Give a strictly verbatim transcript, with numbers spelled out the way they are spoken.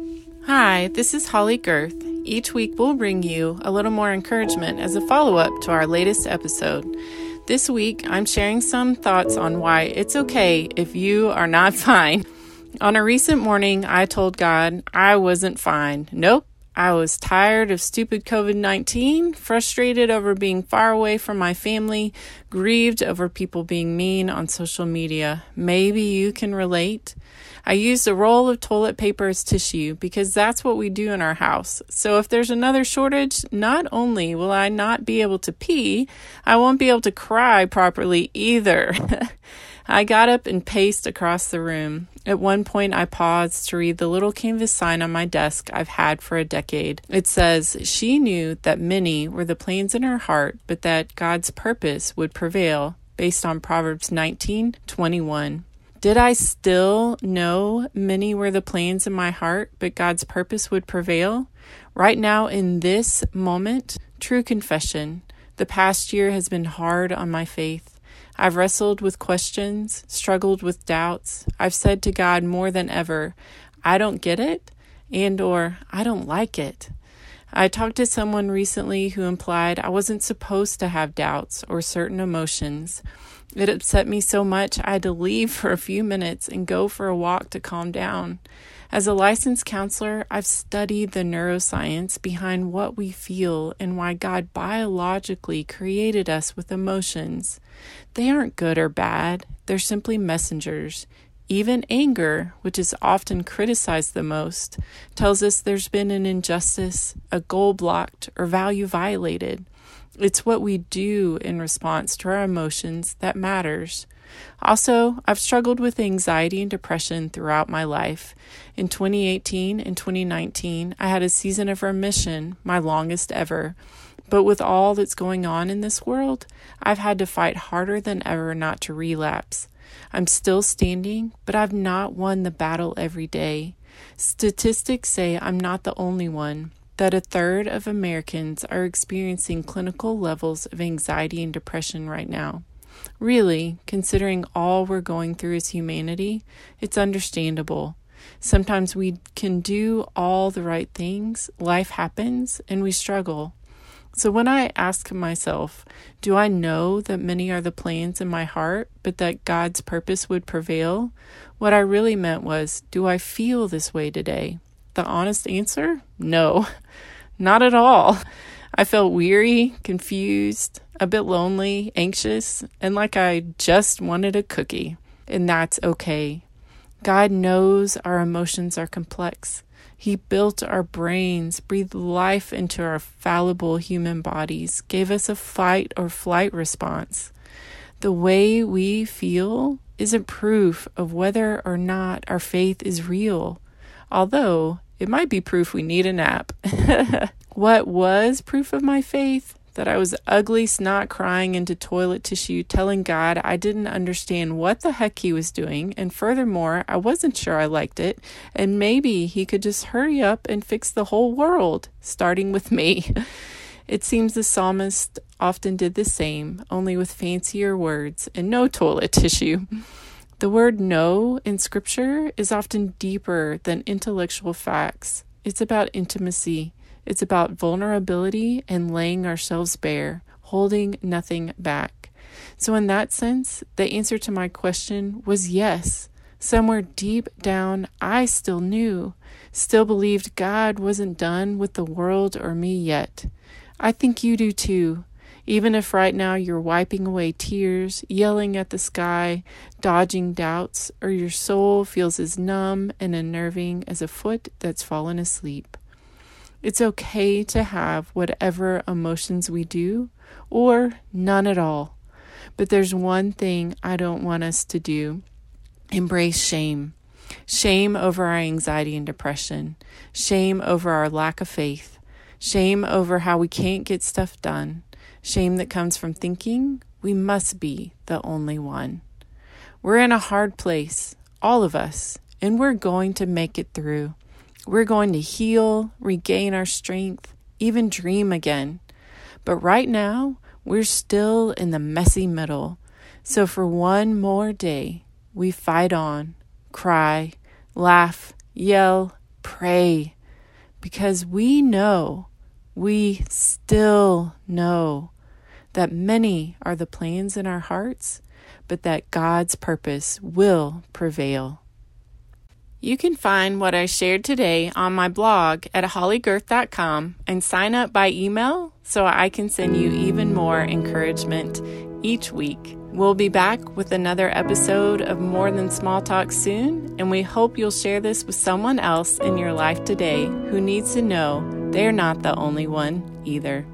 Hi, this is Holly Girth. Each week we'll bring you a little more encouragement as a follow-up to our latest episode. This week I'm sharing some thoughts on why it's okay if you are not fine. On a recent morning, I told God I wasn't fine. Nope. I was tired of stupid covid nineteen, frustrated over being far away from my family, grieved over people being mean on social media. Maybe you can relate. I used a roll of toilet paper as tissue because that's what we do in our house. So if there's another shortage, not only will I not be able to pee, I won't be able to cry properly either. I got up and paced across the room. At one point, I paused to read the little canvas sign on my desk I've had for a decade. It says, "She knew that many were the plans in her heart, but that God's purpose would prevail," based on Proverbs nineteen twenty-one. Did I still know many were the plans in my heart, but God's purpose would prevail? Right now, in this moment, true confession, the past year has been hard on my faith. I've wrestled with questions, struggled with doubts. I've said to God more than ever, I don't get it, and or I don't like it. I talked to someone recently who implied I wasn't supposed to have doubts or certain emotions. It upset me so much I had to leave for a few minutes and go for a walk to calm down. As a licensed counselor, I've studied the neuroscience behind what we feel and why God biologically created us with emotions. They aren't good or bad, they're simply messengers. Even anger, which is often criticized the most, tells us there's been an injustice, a goal blocked, or value violated. It's what we do in response to our emotions that matters. Also, I've struggled with anxiety and depression throughout my life. In twenty eighteen and twenty nineteen, I had a season of remission, my longest ever. But with all that's going on in this world, I've had to fight harder than ever not to relapse. I'm still standing, but I've not won the battle every day. Statistics say I'm not the only one, that a third of Americans are experiencing clinical levels of anxiety and depression right now. Really, considering all we're going through as humanity, it's understandable. Sometimes we can do all the right things, life happens, and we struggle. So when I ask myself, do I know that many are the plans in my heart, but that God's purpose would prevail? What I really meant was, do I feel this way today? The honest answer? No, not at all. I felt weary, confused, a bit lonely, anxious, and like I just wanted a cookie. And that's okay. God knows our emotions are complex. He built our brains, breathed life into our fallible human bodies, gave us a fight or flight response. The way we feel isn't proof of whether or not our faith is real, although it might be proof we need a nap. What was proof of my faith? That I was ugly snot crying into toilet tissue, telling God I didn't understand what the heck he was doing, and furthermore, I wasn't sure I liked it, and maybe he could just hurry up and fix the whole world, starting with me. It seems the psalmist often did the same, only with fancier words and no toilet tissue. The word "no" in Scripture is often deeper than intellectual facts. It's about intimacy. It's about vulnerability and laying ourselves bare, holding nothing back. So in that sense, the answer to my question was yes. Somewhere deep down, I still knew, still believed God wasn't done with the world or me yet. I think you do too. Even if right now you're wiping away tears, yelling at the sky, dodging doubts, or your soul feels as numb and unnerving as a foot that's fallen asleep. It's okay to have whatever emotions we do, or none at all. But there's one thing I don't want us to do. Embrace shame. Shame over our anxiety and depression. Shame over our lack of faith. Shame over how we can't get stuff done. Shame that comes from thinking we must be the only one. We're in a hard place, all of us, and we're going to make it through. We're going to heal, regain our strength, even dream again. But right now, we're still in the messy middle. So for one more day, we fight on, cry, laugh, yell, pray. pray, because we know, we still know that many are the plans in our hearts, but that God's purpose will prevail. You can find what I shared today on my blog at holly girth dot com and sign up by email so I can send you even more encouragement each week. We'll be back with another episode of More Than Small Talk soon, and we hope you'll share this with someone else in your life today who needs to know they're not the only one either.